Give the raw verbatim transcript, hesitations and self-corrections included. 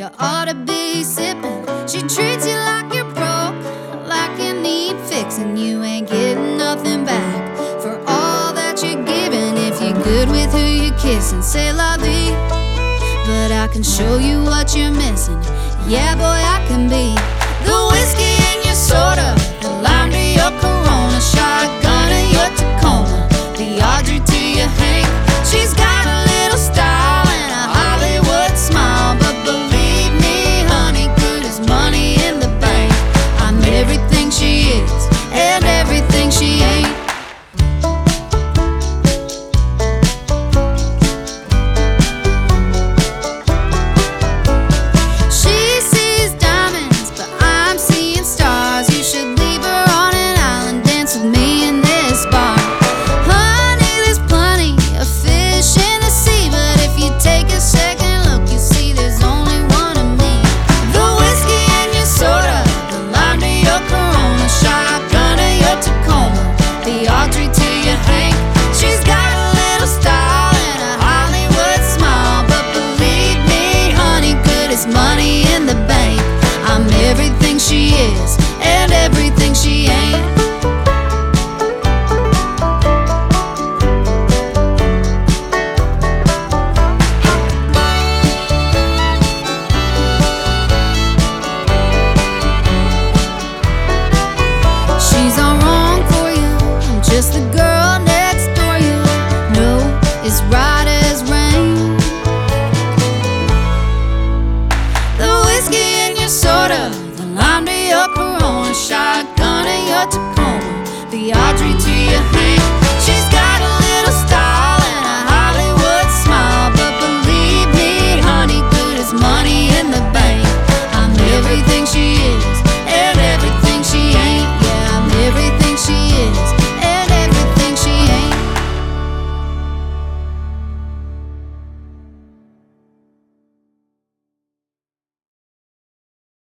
you ought to be sipping. She treats you like you're broke, like you need fixing. You ain't getting nothing back for all that you're giving. If you're good with who you're kissing, say la vie. But I can show you what you're missing. Yeah, boy, I can be the whiskey in your soda, the lime to your Corona, shotgun to your Tacoma, the Audrey to your Hank. She's got a little style and a Hollywood smile, but believe me, honey, good as money in the bank. I'm everything she is and everything she ain't. Money in the bank. I'm everything she is and everything she ain't. She's all wrong for you, I'm just the girl next door. You know it's right as rain. Soda, the lime to your Corona, shotgun to your Tacoma, the Audrey to your Hank. She's got a little style and a Hollywood smile, but believe me, honey, good as money in the bank. I'm everything she is